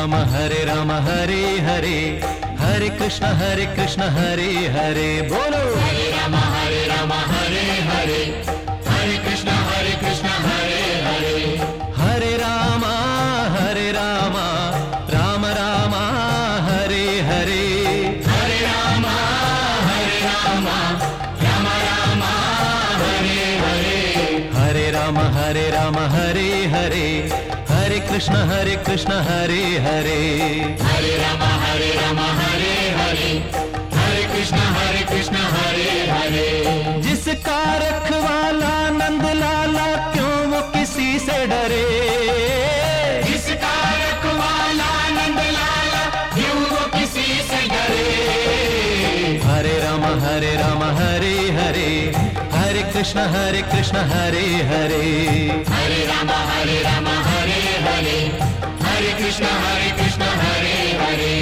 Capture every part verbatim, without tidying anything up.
राम हरे राम हरे हरे, हरे कृष्ण हरे कृष्ण हरे हरे। बोलो हरे राम हरे राम हरे हरे, हरे कृष्ण हरे कृष्ण हरे हरे। हरे राम हरे राम राम राम हरे हरे, हरे राम हरे राम राम राम हरे हरे। हरे राम हरे राम हरे हरे, हरे कृष्ण हरे कृष्ण हरे हरे। हरे राम हरे राम हरे हरे, हरे कृष्ण हरे कृष्ण हरे हरे। जिसका रखवाला नंद लाला क्यों वो किसी से डरे, जिसका रखवाला नंद लाला क्यों वो किसी से डरे। हरे राम हरे राम हरे हरे, हरे कृष्ण हरे कृष्ण हरे हरे। हरे राम हरे राम हरे हरे, हरे कृष्ण हरे कृष्ण हरे हरे।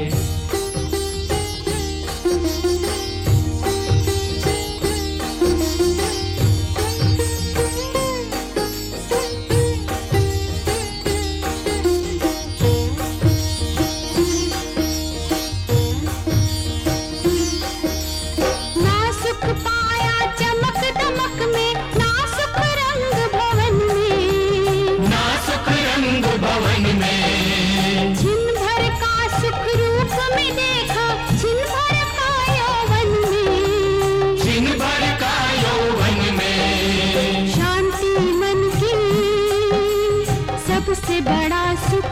सबसे बड़ा सुख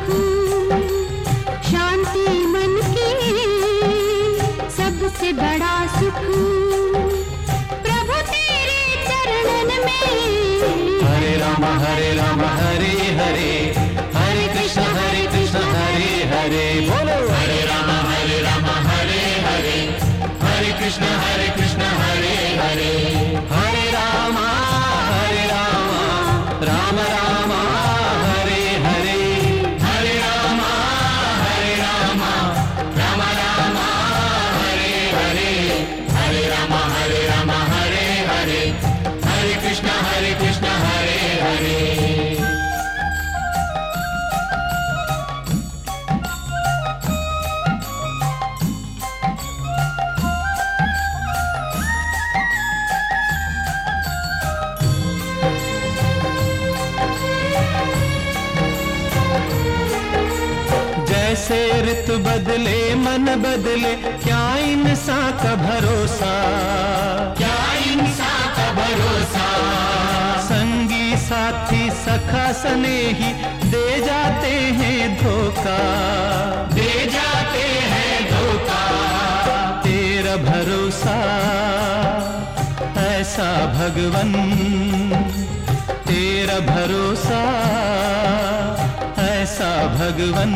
शांति मन की, सबसे बड़ा सुख प्रभु तेरे चरणन में। हरे राम हरे राम हरे हरे, हरे कृष्ण हरे कृष्ण हरे हरे। बोलो हरे राम हरे राम हरे हरे, हरे कृष्ण हरे कृष्ण हरे हरे। हरे राम हरे राम राम राम हरे हरे, हरे राम हरे राम राम राम हरे हरे। हरे राम हरे राम हरे हरे, हरे कृष्ण हरे कृष्ण हरे हरे। जैसे ऋतु बदले मन बदले, क्या इंसान का भरोसा, क्या इंसान का भरोसा। संगी साथी सखा स्नेही दे जाते हैं धोखा, दे जाते हैं धोखा। तेरा भरोसा ऐसा भगवन, तेरा भरोसा ऐसा भगवन,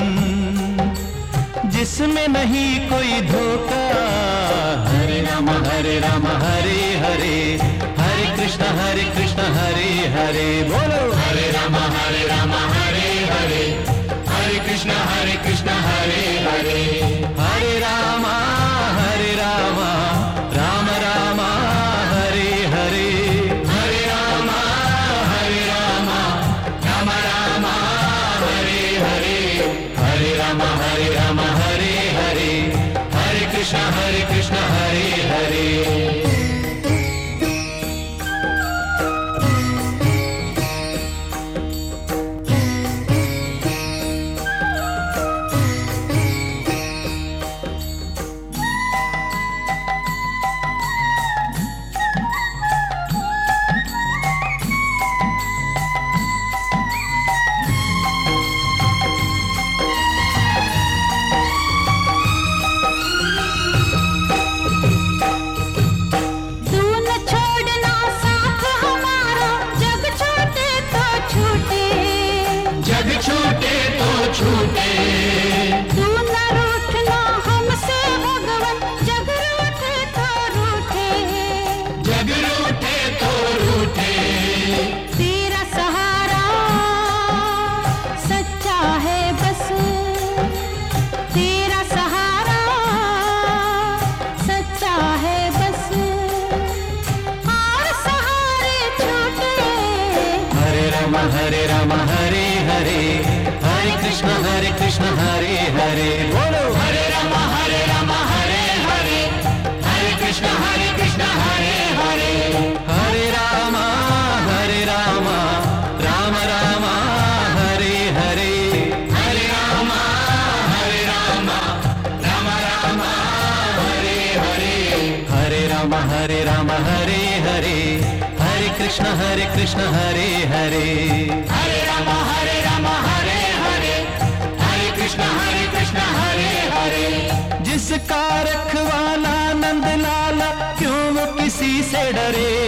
जिसमें नहीं कोई धोखा। हरे राम हरे राम हरे हरे, हरे कृष्ण हरे कृष्ण हरे हरे। बोलो हरे राम हरे राम हरे हरे, हरे कृष्ण हरे कृष्ण हरे हरे। हरे राम हरे राम राम राम हरे हरे, हरे राम हरे राम राम राम हरे हरे। हरे राम हरे राम हरे हरे, हरे कृष्ण हरे कृष्ण हरे हरे। छूटे तो छूटे, तू न रूठना हमसे भगवन, जग रूठे तो रूठे, जग रूठे तो रूठे। तेरा सहारा सच्चा है बस, तेरा सहारा सच्चा है बस, और सहारे छूटे। हरे राम हरे राम हरे हरे, हरे कृष्ण हरे कृष्ण हरे हरे बोलो हरे राम हरे राम हरे हरे हरे कृष्ण हरे कृष्ण हरे हरे हरे राम हरे राम राम राम हरे हरे हरे राम हरे राम राम राम हरे हरे हरे राम हरे राम हरे हरे हरे कृष्ण हरे कृष्ण हरे हरे हरे राम हरे राम हरे हरे हरे कृष्ण हरे कृष्ण हरे हरे जिसका रखवाला नंद लाला क्यों वो किसी से डरे